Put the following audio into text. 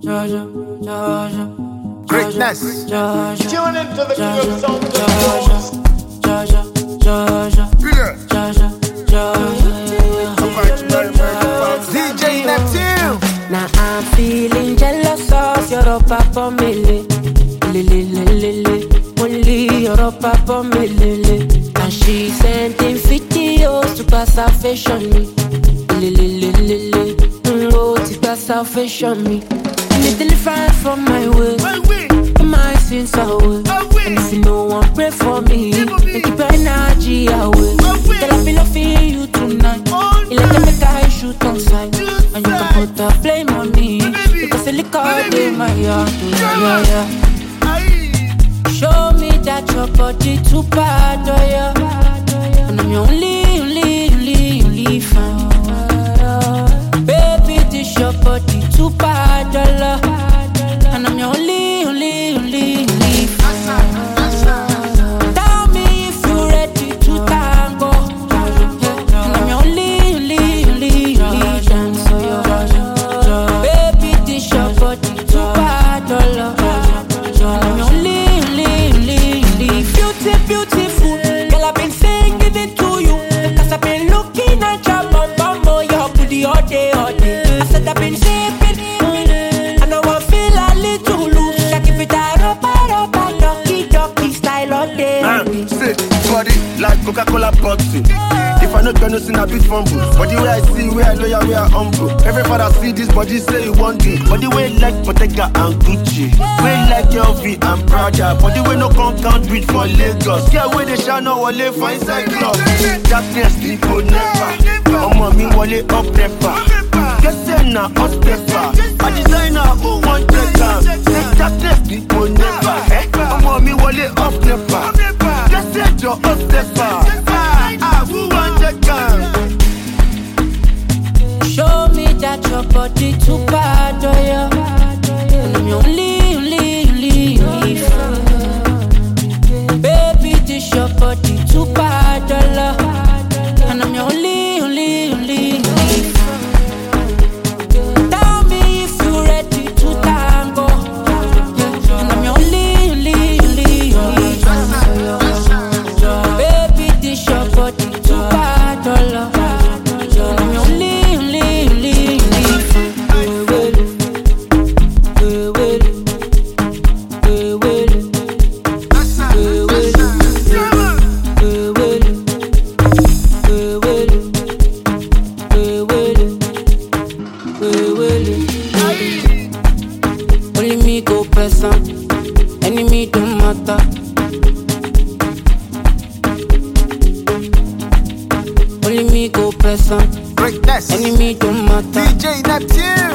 Greatness. Tune into the good sound of DJ Neptune. Now I'm feeling jealous of your papa mele. Only your papa mele. And she sending videos to pass her fashion me. Oh, to pass her fashion me. And it's different from my way. My sins away. And if you no one pray for me, then keep your energy away. Girl, I be loving you tonight. You like to make I shoot on sight. And you can put the blame on me, because the liquor in my heart. Yeah. Show me that your body too bad, oh yeah. And I'm your only fan. Baby, this your body too bad, oh yeah. And I'm your only fan. Tell me if you're ready to tango. And I'm your only dance, oh yeah. Baby, this your body too bad, oh yeah. Beautiful, girl, I've been singing it to you, cause I've been looking at your bum, your booty all day. I said I've been sipping, and now I feel a little loose. I give it a rubber, ducky style all day. Sick body like Coca-Cola boxing. If I not gonna sin a bit fumble, but the way I see, where I know ya, where I humble. Everybody see this body say you want to, but the way like Bottega and Gucci, way like LV and Prada, but the way no count with for Lagos. Yeah, where they shall know wale for inside club. Darkness people never. Me wale up never. Guess na us never. A designer who want check. Darkness people never. Me wale up never. Guess your us never. Who want check? Show me that your body too bad, oh yeah. And I'm your only fan. Baby, this your body too bad, oh yeah. And I'm your only fan. Tell me if you're ready to tango. And I'm your only fan. Baby, this your body too bad, oh yeah. Only me go present, enemy don't matter. Only me go present, Greatness. enemy don't matter. DJ Neptune.